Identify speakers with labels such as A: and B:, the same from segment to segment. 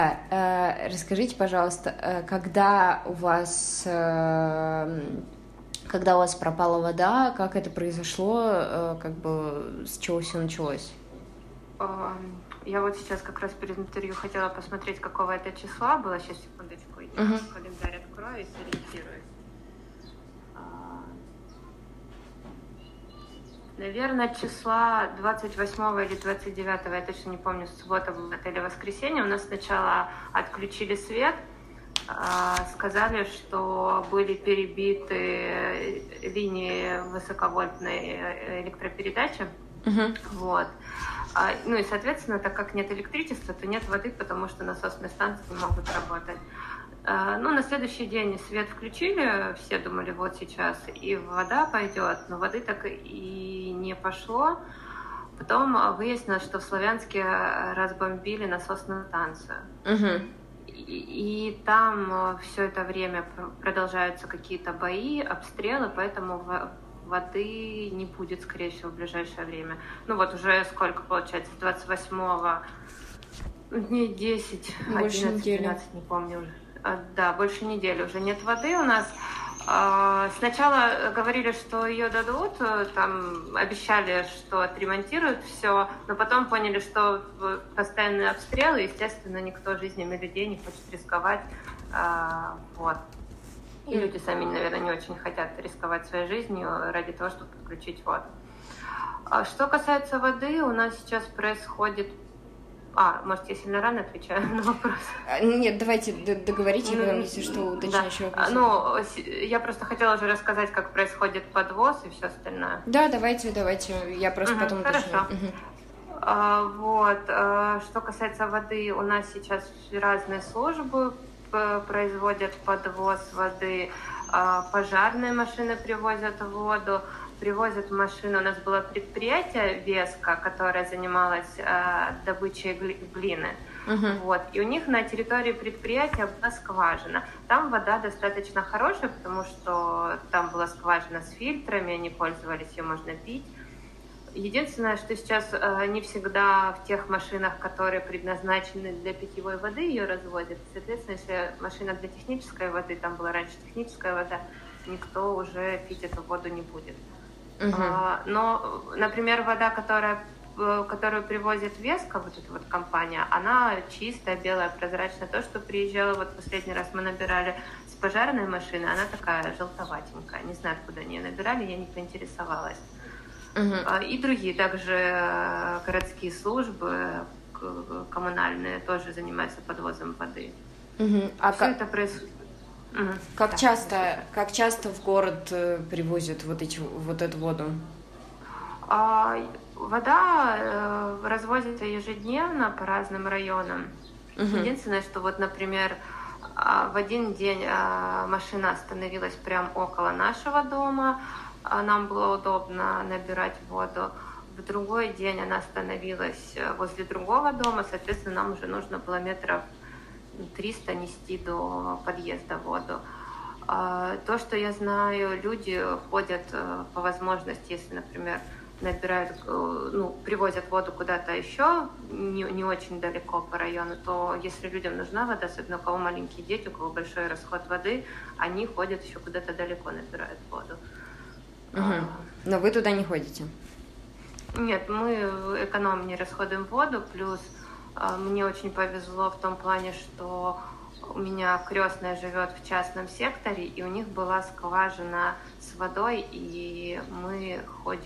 A: Расскажите, пожалуйста, когда у вас пропала вода, как это произошло, как бы с чего все началось?
B: Я вот сейчас как раз перед интервью хотела посмотреть, какого это числа было. Сейчас, секундочку, я календарь открою и сориентируюсь. Наверное, числа 28 или 29, я точно не помню, суббота или воскресенье. У нас сначала отключили свет, сказали, что были перебиты линии высоковольтной электропередачи. Вот. Ну и, соответственно, так как нет электричества, то нет воды, потому что насосные станции не могут работать. Ну, на следующий день свет включили, все думали, вот сейчас и вода пойдет, но воды так и не пошло. Потом выяснилось, что в Славянске разбомбили насосную станцию. И там все это время продолжаются какие-то бои, обстрелы, поэтому воды не будет, скорее всего, в ближайшее время. Ну вот уже сколько получается, 28-го, дней 10, 11, 12, не помню уже. Да, больше недели уже нет воды у нас. Сначала говорили, что ее дадут, там обещали, что отремонтируют все, но потом поняли, что постоянные обстрелы, естественно, никто жизнями людей не хочет рисковать. Вот. И люди сами, наверное, не очень хотят рисковать своей жизнью ради того, чтобы подключить воду. Что касается воды, у нас сейчас происходит... может, я сильно рано отвечаю на вопрос?
A: Нет, давайте договорите, если что, уточняющий вопрос.
B: Я просто хотела уже рассказать, как происходит подвоз и все остальное.
A: Да, давайте, я просто потом уточню.
B: Хорошо. Вот, что касается воды, у нас сейчас разные службы производят подвоз воды, пожарные машины привозят воду, привозят машину. У нас было предприятие Веска, которое занималось добычей глины. Вот. И у них на территории предприятия была скважина. Там вода достаточно хорошая, потому что там была скважина с фильтрами, они пользовались, ее можно пить. Единственное, что сейчас не всегда в тех машинах, которые предназначены для питьевой воды, ее разводят. Соответственно, если машина для технической воды, там была раньше техническая вода, никто уже пить эту воду не будет. Но, например, вода, которую привозит Веска, вот эта вот компания, она чистая, белая, прозрачная. То, что приезжала, вот последний раз мы набирали с пожарной машины, она такая желтоватенькая. Не знаю, откуда они ее набирали, я не поинтересовалась. И другие также городские службы коммунальные тоже занимаются подвозом воды. Это происходит.
A: Как часто в город привозят вот эту воду?
B: Вода развозится ежедневно по разным районам. Единственное, что вот, например, в один день машина остановилась прямо около нашего дома, нам было удобно набирать воду. В другой день она остановилась возле другого дома, соответственно, нам уже нужно было метров 300 нести до подъезда воду. То, что я знаю, люди ходят по возможности, если, например, набирают, привозят воду куда-то еще, не очень далеко по району, то если людям нужна вода, особенно у кого маленькие дети, у кого большой расход воды, они ходят еще куда-то далеко, набирают воду.
A: Но вы туда не ходите?
B: Нет, мы экономнее расходуем воду, плюс мне очень повезло в том плане, что у меня крестная живет в частном секторе, и у них была скважина с водой, и мы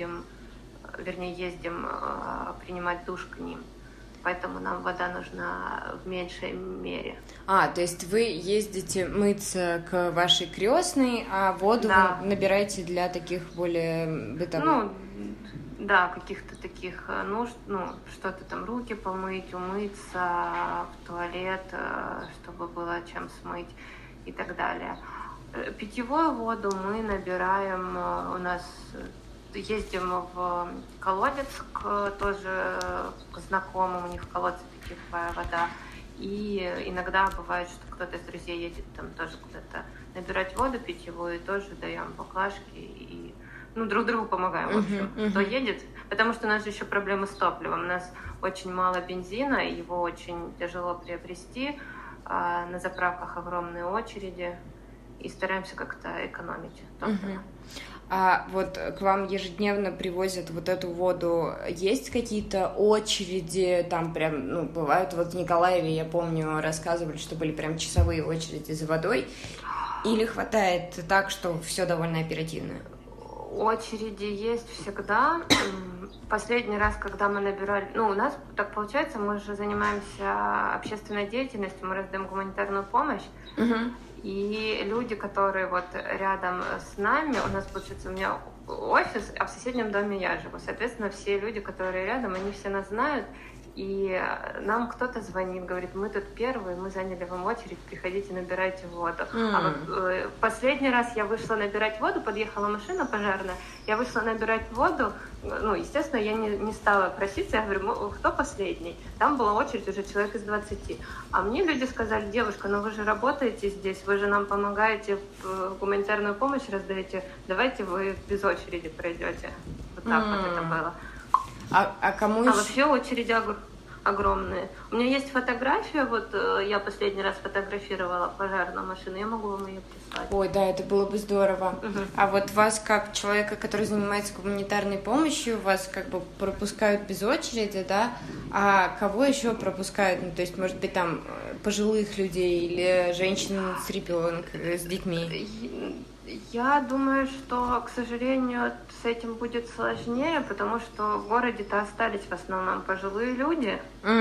B: ездим принимать душ к ним. Поэтому нам вода нужна в меньшей мере.
A: То есть вы ездите мыться к вашей крестной, а воду вы набираете для таких более бытовых?
B: Да, каких-то таких нужд, что-то там, руки помыть, умыться, в туалет, чтобы было чем смыть и так далее. Питьевую воду мы набираем, у нас ездим в колодец тоже к знакомым, у них в колодце питьевая вода. И иногда бывает, что кто-то из друзей едет там тоже куда-то набирать воду питьевую, и тоже даем баклажки и друг другу помогаем, в общем, кто едет. Потому что у нас же еще проблемы с топливом. У нас очень мало бензина, и его очень тяжело приобрести. На заправках огромные очереди. И стараемся как-то экономить топливо.
A: А вот к вам ежедневно привозят вот эту воду, есть какие-то очереди, там прям, бывают, вот в Николаеве, я помню, рассказывали, что были прям часовые очереди за водой, или хватает так, что все довольно оперативно?
B: Очереди есть всегда. Последний раз, когда мы набирали... у нас так получается, мы же занимаемся общественной деятельностью, мы раздаем гуманитарную помощь. И люди, которые вот рядом с нами, у нас, получается, у меня офис, а в соседнем доме я живу. Соответственно, все люди, которые рядом, они все нас знают. И нам кто-то звонит, говорит, мы тут первые, мы заняли вам очередь, приходите, набирайте воду. А вот последний раз я вышла набирать воду, подъехала машина пожарная, я вышла набирать воду, естественно, я не стала проситься, я говорю, кто последний? Там была очередь уже человек из 20. А мне люди сказали, девушка, вы же работаете здесь, вы же нам помогаете, гуманитарную помощь раздаете, давайте вы без очереди пройдете. Вот так вот это было.
A: А кому еще?
B: Вообще очереди огромные. У меня есть фотография, вот я последний раз фотографировала пожарную машину, я могу вам ее прислать.
A: Ой, да, это было бы здорово. А вот вас, как человека, который занимается гуманитарной помощью, вас как бы пропускают без очереди, да? А кого еще пропускают? То есть, может быть, там пожилых людей или женщин с ребенком, с детьми?
B: Я думаю, что, к сожалению, с этим будет сложнее, потому что в городе-то остались в основном пожилые люди.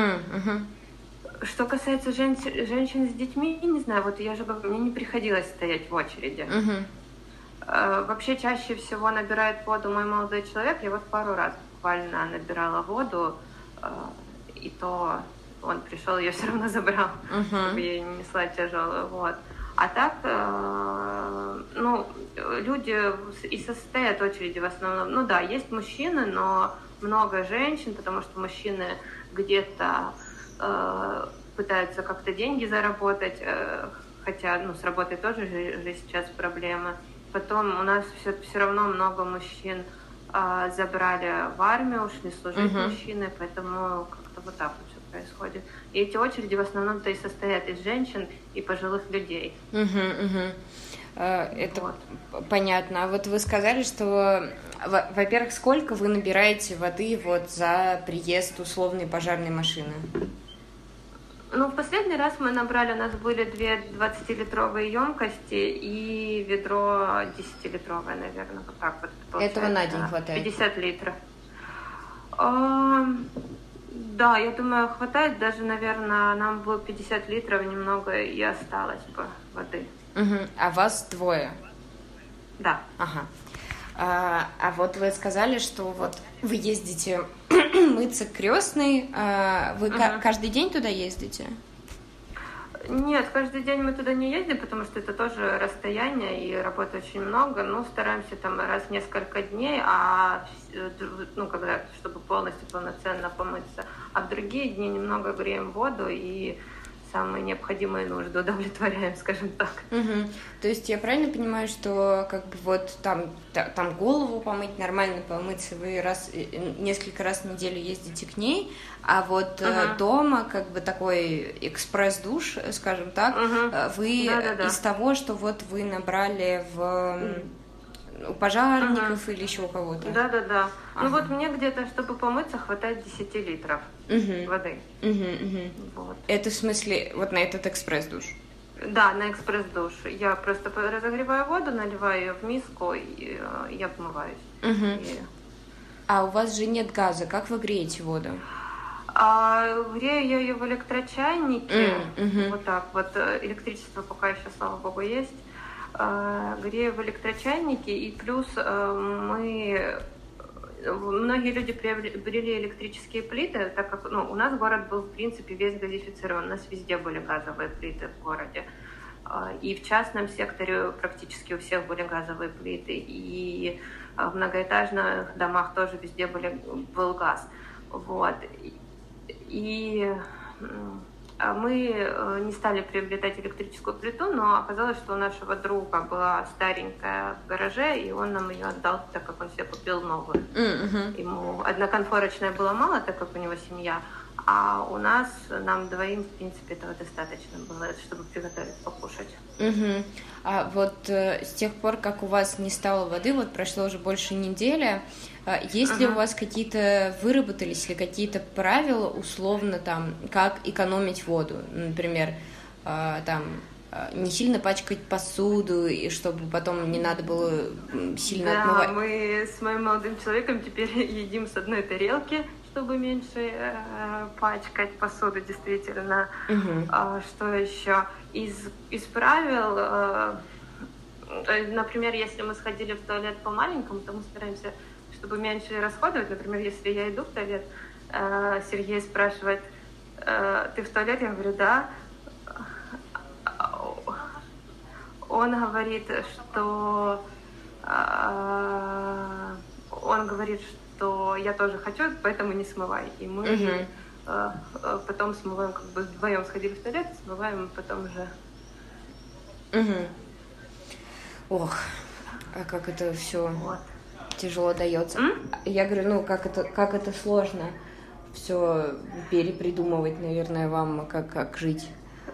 B: Что касается женщин с детьми, не знаю, вот я же говорю, мне не приходилось стоять в очереди. Вообще чаще всего набирает воду мой молодой человек. Я вот пару раз буквально набирала воду, и то он пришел, ее все равно забрал, чтобы я не несла тяжелую. Вот. А так, люди и состоят очереди в основном. Да, есть мужчины, но много женщин, потому что мужчины где-то пытаются как-то деньги заработать, хотя, с работой тоже же сейчас проблемы. Потом у нас все равно много мужчин забрали в армию, ушли служить мужчины, поэтому как-то вот так вот все происходит. И эти очереди в основном-то и состоят из женщин и пожилых людей.
A: Это вот. Понятно. А вот вы сказали, что, во-первых, сколько вы набираете воды вот за приезд условной пожарной машины?
B: В последний раз мы набрали, у нас были 2 20-литровые емкости и ведро 10-литровое, наверное, вот так вот.
A: Этого на день хватает?
B: 50 литров. Да, я думаю, хватает. Даже, наверное, нам было 50 литров, немного и осталось бы воды.
A: А вас двое?
B: Да.
A: Ага. А вот вы сказали, что вот вы ездите мыться к Крестной. Вы каждый день туда ездите?
B: Нет, каждый день мы туда не ездим, потому что это тоже расстояние и работы очень много. Стараемся там раз в несколько дней, чтобы полностью полноценно помыться. А в другие дни немного греем воду и самые необходимые нужды удовлетворяем, скажем так.
A: То есть я правильно понимаю, что как бы вот там голову помыть, нормально помыться, вы несколько раз в неделю ездите к ней, а вот дома как бы такой экспресс-душ, скажем так, вы из того, что вот вы набрали у пожарников или еще у кого-то?
B: Да. Вот мне где-то, чтобы помыться, хватает 10 литров воды. Вот.
A: Это в смысле вот на этот экспресс-душ?
B: Да, на экспресс-душ. Я просто разогреваю воду, наливаю ее в миску, и я помываюсь.
A: А у вас же нет газа, как вы греете воду?
B: Грею я ее в электрочайнике. Вот так вот. Электричество пока еще, слава богу, есть. Грею в электрочайнике, и плюс многие люди приобрели электрические плиты, так как у нас город был, в принципе, весь газифицирован, у нас везде были газовые плиты в городе. И в частном секторе практически у всех были газовые плиты, и в многоэтажных домах тоже везде был газ. Вот. И Мы не стали приобретать электрическую плиту, но оказалось, что у нашего друга была старенькая в гараже, и он нам ее отдал, так как он себе купил новую. Ему одноконфорочная была мало, так как у него семья, а у нас, нам двоим, в принципе, этого достаточно было, чтобы приготовить, покушать.
A: А вот с тех пор, как у вас не стало воды, вот прошло уже больше недели, есть ли у вас какие-то, выработались ли какие-то правила, условно, там, как экономить воду? Например, там, не сильно пачкать посуду, и чтобы потом не надо было сильно отмывать.
B: Да, мы с моим молодым человеком теперь едим с одной тарелки, чтобы меньше пачкать посуду, действительно. Что еще? Из правил, например, если мы сходили в туалет по-маленькому, то мы стараемся, чтобы меньше расходовать. Например, если я иду в туалет, Сергей спрашивает: ты в туалет? Я говорю: да. Он говорит, что я тоже хочу, поэтому не смывай. И мы потом смываем, как бы вдвоем сходили в туалет, смываем, и потом уже.
A: Ох, а как это все тяжело дается. Я говорю, как это сложно все перепридумывать, наверное, вам, как жить.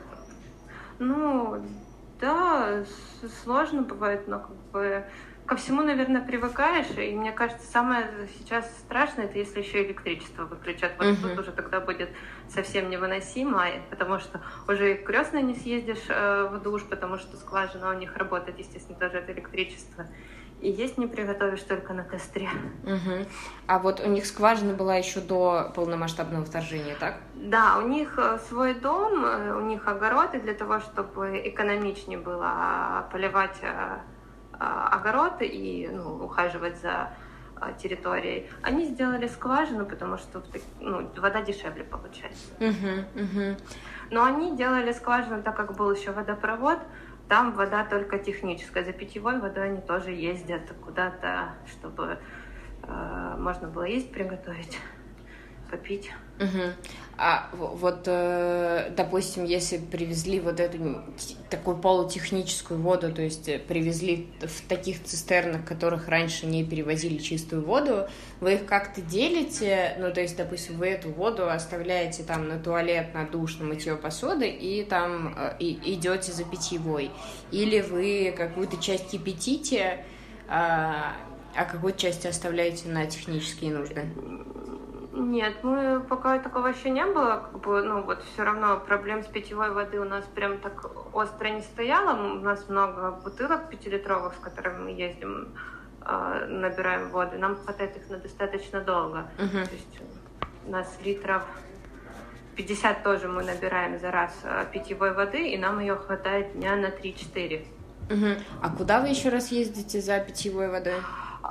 B: Да, сложно бывает, но как бы ко всему, наверное, привыкаешь, и мне кажется, самое сейчас страшное, это если еще электричество выключат. Вот тут уже тогда будет совсем невыносимо, потому что уже и крестной не съездишь в душ, потому что скважина у них работает, естественно, тоже от электричества. И есть не приготовишь только на костре.
A: А вот у них скважина была еще до полномасштабного вторжения, так?
B: Да, у них свой дом, у них огород, и для того, чтобы экономичнее было поливать огород и ухаживать за территорией, они сделали скважину, потому что вода дешевле получается. Но они делали скважину, так как был еще водопровод. Там вода только техническая. За питьевой водой они тоже ездят куда-то, чтобы можно было есть, приготовить, попить.
A: А вот, допустим, если привезли вот эту такую полутехническую воду, то есть привезли в таких цистернах, которых раньше не перевозили чистую воду, вы их как-то делите? То есть, допустим, вы эту воду оставляете там на туалет, на душ, на мытье посуды и там идете за питьевой? Или вы какую-то часть кипятите, а какую-то часть оставляете на технические нужды?
B: Нет, мы пока такого еще не было, все равно проблем с питьевой воды у нас прям так остро не стояло. У нас много бутылок 5-литровых, с которыми мы ездим, набираем воду. Нам хватает их на достаточно долго. То есть у нас литров 50 тоже мы набираем за раз питьевой воды, и нам ее хватает дня на 3-4.
A: А куда вы еще раз ездите за питьевой водой?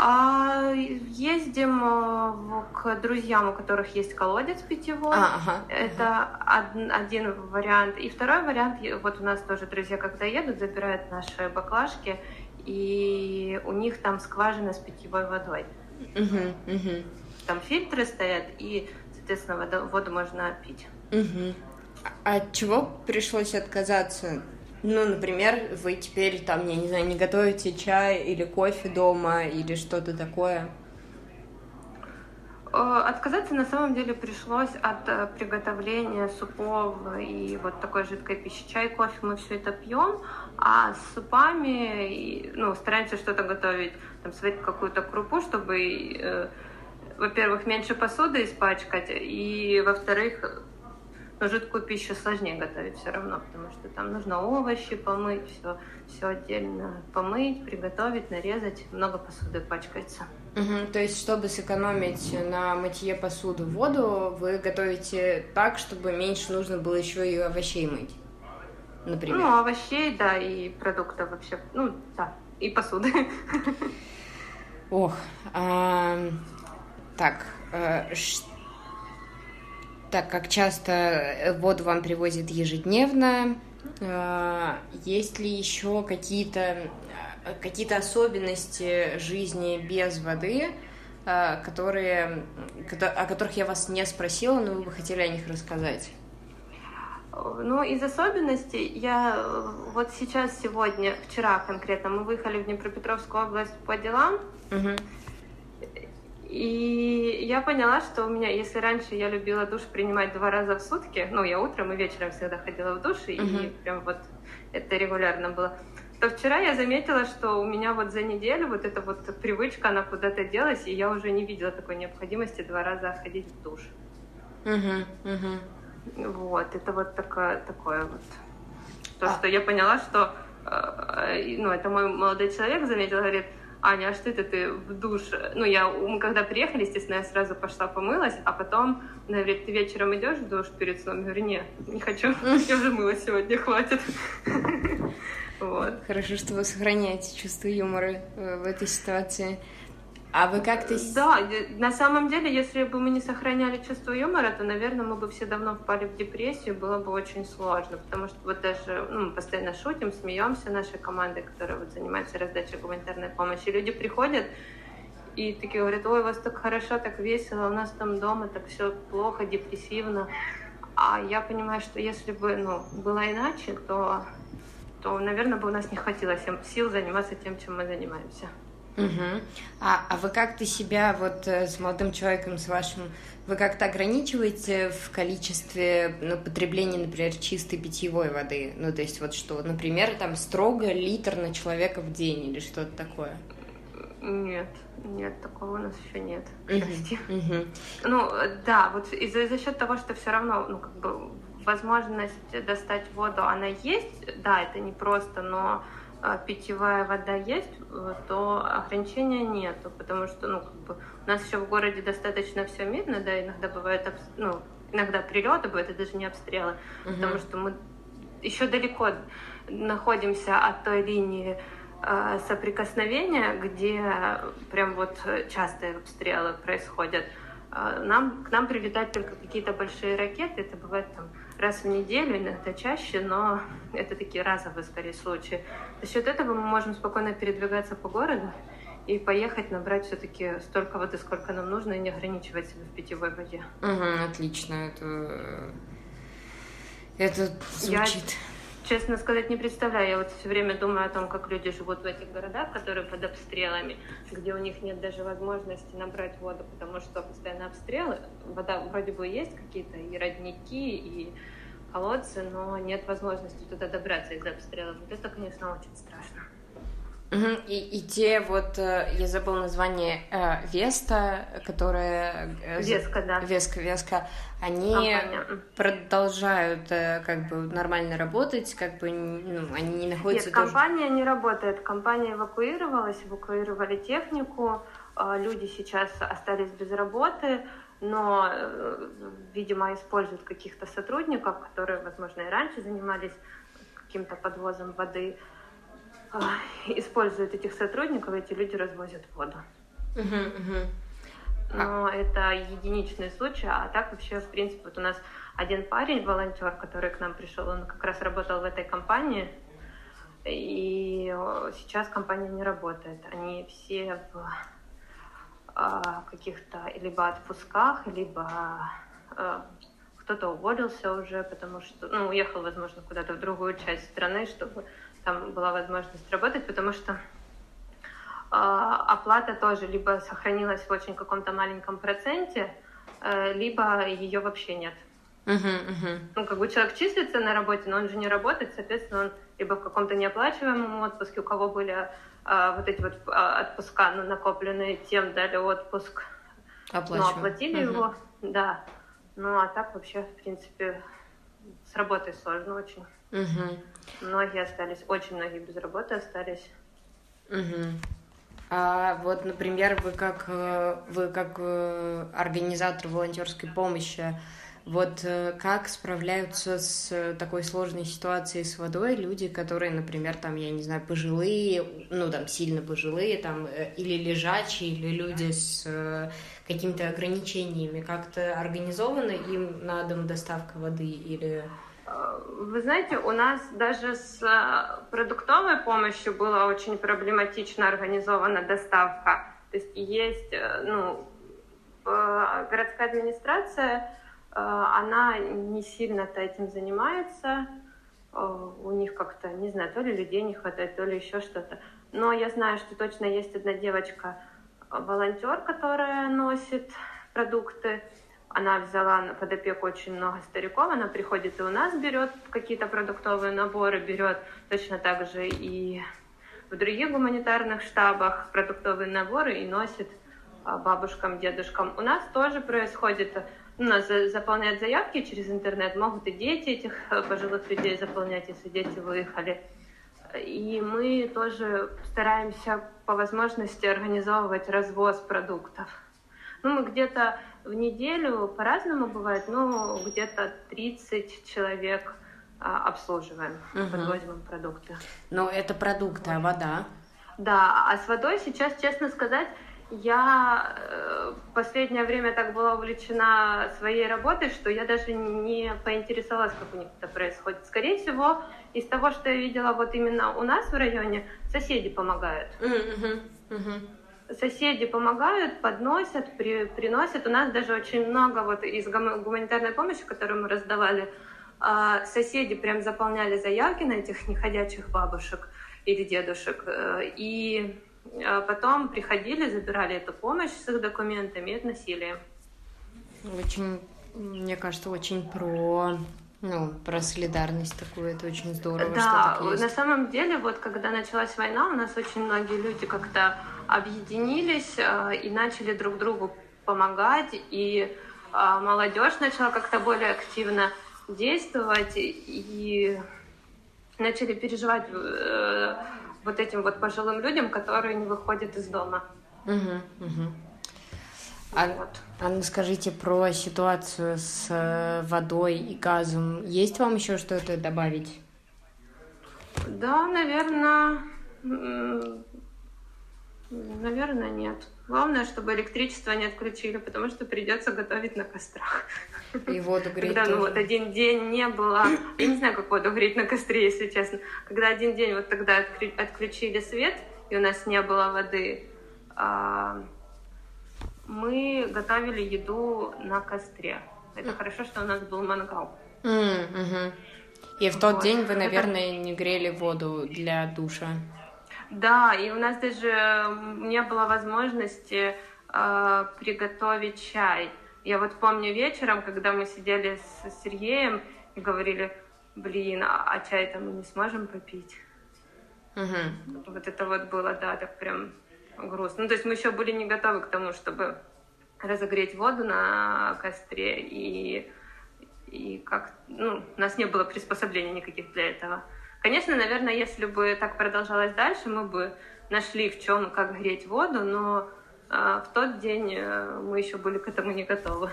B: Ездим к друзьям, у которых есть колодец питьевой. Это один вариант. И второй вариант, вот у нас тоже друзья, когда едут, забирают наши баклажки, и у них там скважина с питьевой водой. Там фильтры стоят, и, соответственно, воду можно пить.
A: А от чего пришлось отказаться? Например, вы теперь там, я не знаю, не готовите чай или кофе дома или что-то такое?
B: Отказаться на самом деле пришлось от приготовления супов и вот такой жидкой пищи. Чай, кофе мы все это пьем, а с супами стараемся что-то готовить, там сварить какую-то крупу, чтобы, во-первых, меньше посуды испачкать, и, во-вторых, жидкую пищу сложнее готовить все равно, потому что там нужно овощи помыть, все отдельно помыть, приготовить, нарезать, много посуды пачкается.
A: То есть, чтобы сэкономить на мытье посуды воду, вы готовите так, чтобы меньше нужно было еще и овощей мыть, например?
B: Овощей, да, и продуктов вообще, да, и посуды.
A: Так, как часто воду вам привозят ежедневно? Есть ли еще какие-то особенности жизни без воды, о которых я вас не спросила, но вы бы хотели о них рассказать?
B: Ну, из особенностей я вот сейчас, сегодня, вчера конкретно, мы выехали в Днепропетровскую область по делам, и я поняла, что у меня, если раньше я любила душ принимать 2 раза в сутки, ну, я утром и вечером всегда ходила в душ, и прям вот это регулярно было, то вчера я заметила, что у меня вот за неделю вот эта вот привычка, она куда-то делась, и я уже не видела такой необходимости 2 раза ходить в душ. Вот, это вот такое вот. То, что я поняла, что, ну, это мой молодой человек заметил, говорит: Аня, а что это ты в душ? Ну, мы когда приехали, естественно, я сразу пошла помылась, а потом, она говорит: ты вечером идешь в душ перед сном? Я говорю: нет, не хочу, я уже мылась сегодня, хватит. Вот.
A: Хорошо, что вы сохраняете чувство юмора в этой ситуации. А вы как-то...
B: Да, на самом деле, если бы мы не сохраняли чувство юмора, то, наверное, мы бы все давно впали в депрессию, было бы очень сложно, потому что вот даже мы постоянно шутим, смеемся нашей командой, которая вот занимается раздачей гуманитарной помощи. Люди приходят и такие говорят: ой, у вас так хорошо, так весело, у нас там дома так все плохо, депрессивно. А я понимаю, что если бы было иначе, то, наверное, бы у нас не хватило сил заниматься тем, чем мы занимаемся.
A: А вы как-то себя вот с молодым человеком, с вашим, вы как-то ограничиваете в количестве потребления, например, чистой питьевой воды? Ну, то есть вот что, например, там строго литр на человека в день или что-то такое?
B: Нет, такого у нас еще нет, к счастью. Ну, да, вот за счет того, что все равно, возможность достать воду, она есть, да, это не просто, но питьевая вода есть, то ограничения нету, потому что, у нас еще в городе достаточно все мирно, да, иногда бывают, иногда прилеты бывают, это даже не обстрелы, потому что мы еще далеко находимся от той линии соприкосновения, где прям вот частые обстрелы происходят. К нам прилетают только какие-то большие ракеты, это бывает там раз в неделю, иногда чаще, но это такие разовые, скорее, случаи. За счет этого мы можем спокойно передвигаться по городу и поехать набрать все-таки столько воды, сколько нам нужно, и не ограничивать себя в питьевой воде.
A: Отлично, это звучит...
B: Честно сказать, не представляю. Я вот все время думаю о том, как люди живут в этих городах, которые под обстрелами, где у них нет даже возможности набрать воду, потому что постоянно обстрелы. Вода вроде бы есть какие-то и родники, и колодцы, но нет возможности туда добраться из-за обстрелов. Вот это, конечно, очень страшно.
A: И те вот, я забыла название, Веста, которая...
B: Веска, да.
A: Веска. Они продолжают нормально работать, они не находятся...
B: Нет, компания не работает. Компания эвакуировали технику, люди сейчас остались без работы, но, видимо, используют каких-то сотрудников, которые, возможно, и раньше занимались каким-то подвозом воды. Используют этих сотрудников, эти люди развозят воду. Но это единичный случай, а так вообще, в принципе, вот у нас один парень, волонтер, который к нам пришел, он как раз работал в этой компании, и сейчас компания не работает. Они все в каких-то либо отпусках, либо кто-то уволился уже, потому что, уехал, возможно, куда-то в другую часть страны, чтобы там была возможность работать, потому что оплата тоже либо сохранилась в очень каком-то маленьком проценте, либо ее вообще нет. Человек числится на работе, но он же не работает, соответственно, он либо в каком-то неоплачиваемом отпуске, у кого были вот эти вот отпуска накопленные, тем дали отпуск, оплатили его, да. А так вообще, в принципе, с работой сложно очень. Многие остались, очень многие без работы остались.
A: А вот, например, вы как организатор волонтерской помощи, вот как справляются с такой сложной ситуацией с водой люди, которые, например, там, я не знаю, пожилые, сильно пожилые, там, или лежачие, или люди с какими-то ограничениями, как-то организована им на дом доставка воды или...
B: Вы знаете, у нас даже с продуктовой помощью была очень проблематично организована доставка. То есть городская администрация Она не сильно-то этим занимается. У них как-то, не знаю, то ли людей не хватает, то ли еще что-то. Но я знаю, что точно есть одна девочка-волонтер, которая носит продукты. Она взяла под опеку очень много стариков. Она приходит и у нас берет какие-то продуктовые наборы, берет точно так же и в других гуманитарных штабах продуктовые наборы и носит бабушкам, дедушкам. У нас тоже происходит, у нас заполняют заявки через интернет, могут и дети этих пожилых людей заполнять, если дети выехали. И мы тоже стараемся по возможности организовывать развоз продуктов. Ну, мы где-то в неделю, по-разному бывает, но где-то 30 человек обслуживаем, подвозим им продукты.
A: Ну, это продукты, а вода?
B: Да, а с водой сейчас, честно сказать, я в последнее время так была увлечена своей работой, что я даже не поинтересовалась, как у них это происходит. Скорее всего, из того, что я видела вот именно у нас в районе, соседи помогают. Соседи помогают, подносят, приносят. У нас даже очень много вот из гуманитарной помощи, которую мы раздавали, соседи прям заполняли заявки на этих неходячих бабушек или дедушек. И потом приходили, забирали эту помощь с их документами и относили.
A: Очень, мне кажется, очень про солидарность такую, это очень здорово,
B: да,
A: что так есть.
B: На самом деле, вот когда началась война, у нас очень многие люди как-то объединились и начали друг другу помогать, и молодежь начала как-то более активно действовать, и начали переживать вот этим вот пожилым людям, которые не выходят из дома.
A: Анна, скажите про ситуацию с водой и газом. Есть вам еще что-то добавить?
B: Да, наверное, нет. Главное, чтобы электричество не отключили, потому что придется готовить на кострах.
A: И воду греть.
B: Когда вот один день не было, я не знаю, как воду греть на костре, если честно. Когда один день вот тогда отключили свет, и у нас не было воды, мы готовили еду на костре. Это хорошо, что у нас был мангал.
A: И в тот день вы, наверное, не грели воду для душа.
B: Да, и у нас даже не было возможности приготовить чай. Я вот помню вечером, когда мы сидели с Сергеем и говорили, а чай-то мы не сможем попить. Вот это вот было, да, так прям грустно. Ну, то есть мы еще были не готовы к тому, чтобы разогреть воду на костре, и как, у нас не было приспособлений никаких для этого. Конечно, наверное, если бы так продолжалось дальше, мы бы нашли в чем, как греть воду, но в тот день мы еще были к этому не готовы.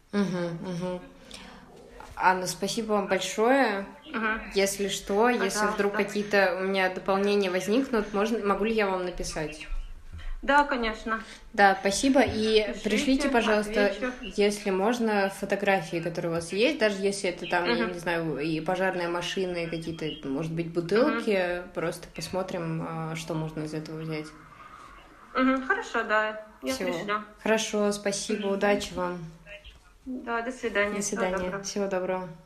A: Анна, спасибо вам большое. Если что, если вдруг какие-то у меня дополнения возникнут, могу ли я вам написать?
B: Да, конечно.
A: Да, спасибо. И пришлите, пожалуйста, если можно, фотографии, которые у вас есть, даже если это там, я не знаю, и пожарная машина, и какие-то, может быть, бутылки, просто посмотрим, что можно из этого взять.
B: Хорошо, да, я пришлю.
A: Хорошо, спасибо, удачи вам.
B: Да, до свидания.
A: До свидания, всего доброго.